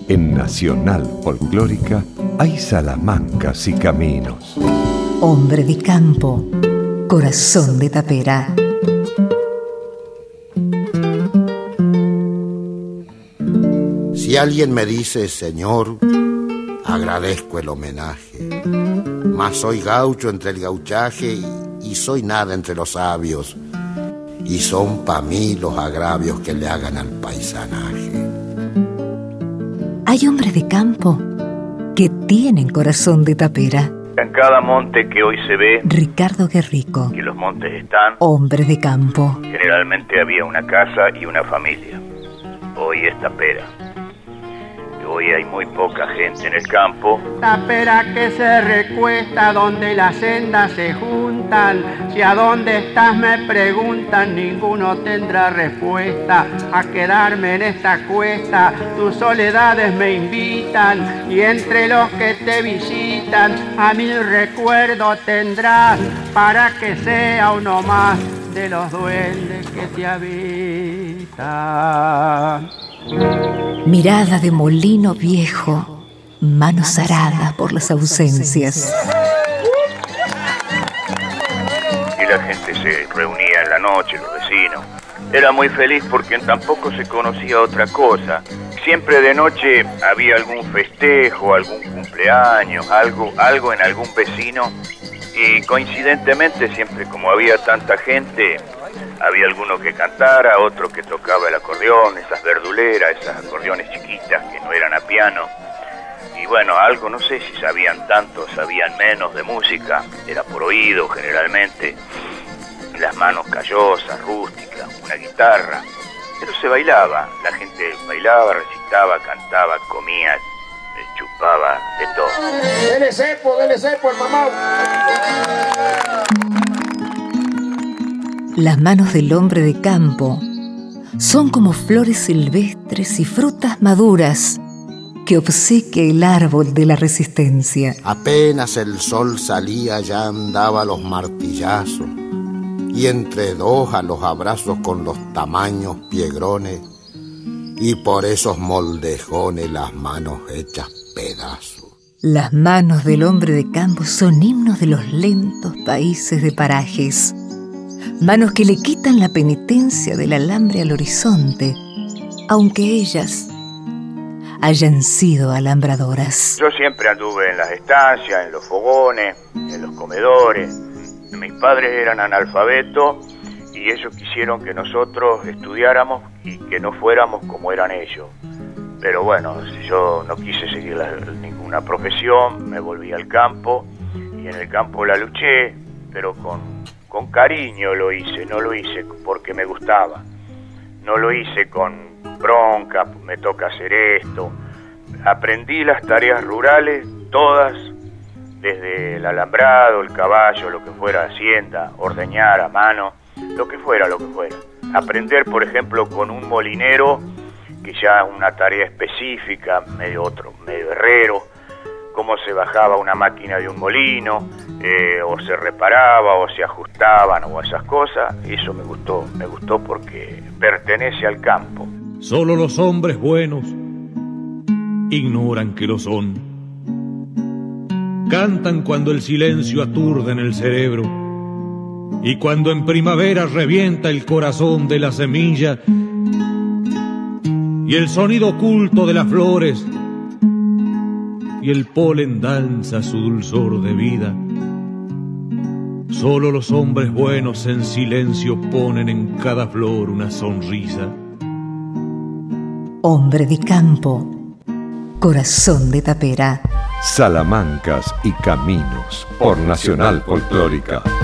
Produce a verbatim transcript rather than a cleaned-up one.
En Nacional Folclórica hay salamancas y caminos. Hombre de campo, corazón de tapera. Si alguien me dice señor, agradezco el homenaje. Mas soy gaucho entre el gauchaje y, y soy nada entre los sabios. Y son pa' mí los agravios que le hagan al paisanaje. Hay hombres de campo que tienen corazón de tapera. En cada monte que hoy se ve, Ricardo Guerrico. que los montes están, Hombre de campo. generalmente había una casa y una familia. Hoy es tapera. Hoy hay muy poca gente en el campo. Tapera que se recuesta donde las sendas se juntan. Si a dónde estás me preguntan, ninguno tendrá respuesta. A quedarme en esta cuesta, tus soledades me invitan. Y entre los que te visitan, a mi recuerdo tendrás, para que sea uno más de los duendes que te habitan. Mirada de molino viejo, manos aradas por las ausencias. Y la gente se reunía en la noche, los vecinos. Era muy feliz porque tampoco se conocía otra cosa. Siempre de noche había algún festejo, algún cumpleaños, algo, algo en algún vecino. Y coincidentemente, siempre como había tanta gente, había alguno que cantara, otro que tocaba el acordeón, esas verduleras, esas acordeones chiquitas que no eran a piano. Y bueno, algo, no sé si sabían tanto, sabían menos de música, era por oído generalmente, las manos callosas, rústicas, una guitarra. Pero se bailaba, la gente bailaba, recitaba, cantaba, comía, chupaba, de todo. Dele cepo, dele cepo al mamá. Las manos del hombre de campo son como flores silvestres y frutas maduras que obsequia el árbol de la resistencia. Apenas el sol salía ya andaba los martillazos y entre dos a los abrazos con los tamaños piegrones y por esos moldejones las manos hechas pedazos. Las manos del hombre de campo son himnos de los lentos países de parajes. Manos que le quitan la penitencia del alambre al horizonte, aunque ellas hayan sido alambradoras. Yo siempre anduve en las estancias, en los fogones, en los comedores. Mis padres eran analfabetos y ellos quisieron que nosotros estudiáramos y que no fuéramos como eran ellos. Pero bueno, yo no quise seguir la, ninguna profesión, me volví al campo y en el campo la luché, pero con, con cariño lo hice, no lo hice porque me gustaba, no lo hice con bronca, me toca hacer esto. Aprendí las tareas rurales, todas, desde el alambrado, el caballo, lo que fuera, hacienda, ordeñar a mano, lo que fuera, lo que fuera. Aprender, por ejemplo, con un molinero, que ya es una tarea específica, medio otro, medio herrero, cómo se bajaba una máquina de un molino, eh, o se reparaba, o se ajustaban, o esas cosas. Eso me gustó, me gustó porque pertenece al campo. Solo los hombres buenos ignoran que lo son. Cantan cuando el silencio aturde en el cerebro y cuando en primavera revienta el corazón de la semilla y el sonido oculto de las flores y el polen danza su dulzor de vida. Solo los hombres buenos en silencio ponen en cada flor una sonrisa. Hombre de campo, corazón de tapera. Salamancas y caminos por Nacional Folclórica.